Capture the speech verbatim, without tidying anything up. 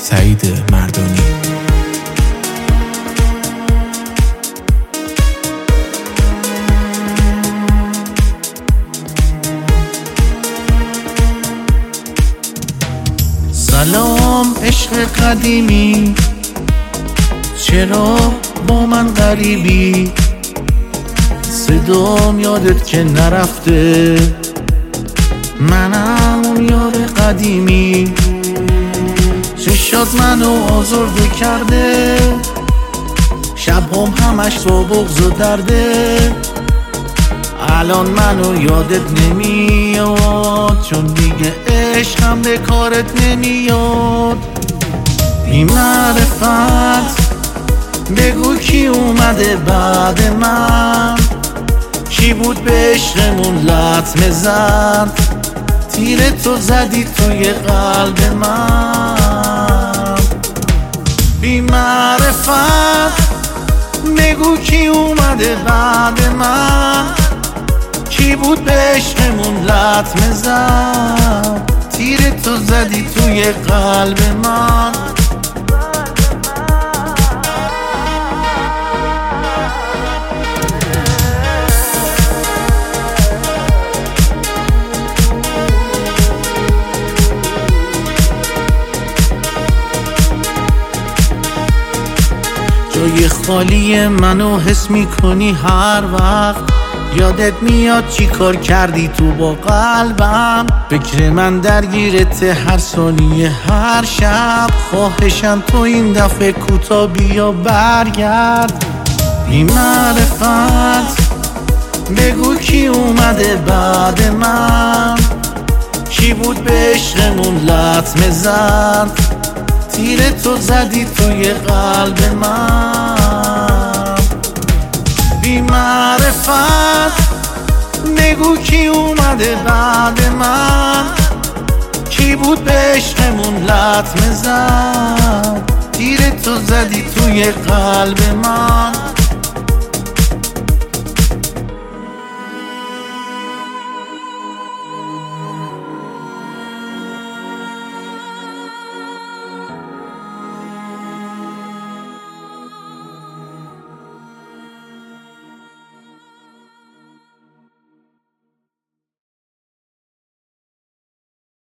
سعید مردانی. سلام عشق قدیمی، چرا با من غریبی؟ صدام یادت که نرفته، منم اون یار قدیمی. چشات منو آزرده کرده، شبام همش با بغض و درده. الان منو یادت نمیاد، چون دیگه عشقم به کارت نمیاد. بی معرفت بگو کی اومده بعد من، کی بود به عشقمون لطمه زد؟ تیر تو زدی توی قلب من. بی معرفت بگو کی اومده بعد من، کی بود به عشقمون لطمه زد؟ تیر تو زدی توی قلب من. جای خالی منو حس میکنی هر وقت، یادت میاد چی کار کردی تو با قلبم. فکر من درگیرته هر ثانیه هر شب، خواهشم تو این دفعه کوتا بیا برگرد. بی معرفت بگو کی اومده بعد من، کی بود به عشقمون لطمه زد؟ تیر تو زدی توی قلب من. بی معرفت بگو کی اومده بعد من، کی بود به عشقمون لطمه زد؟ تیر تو زدی توی قلب من.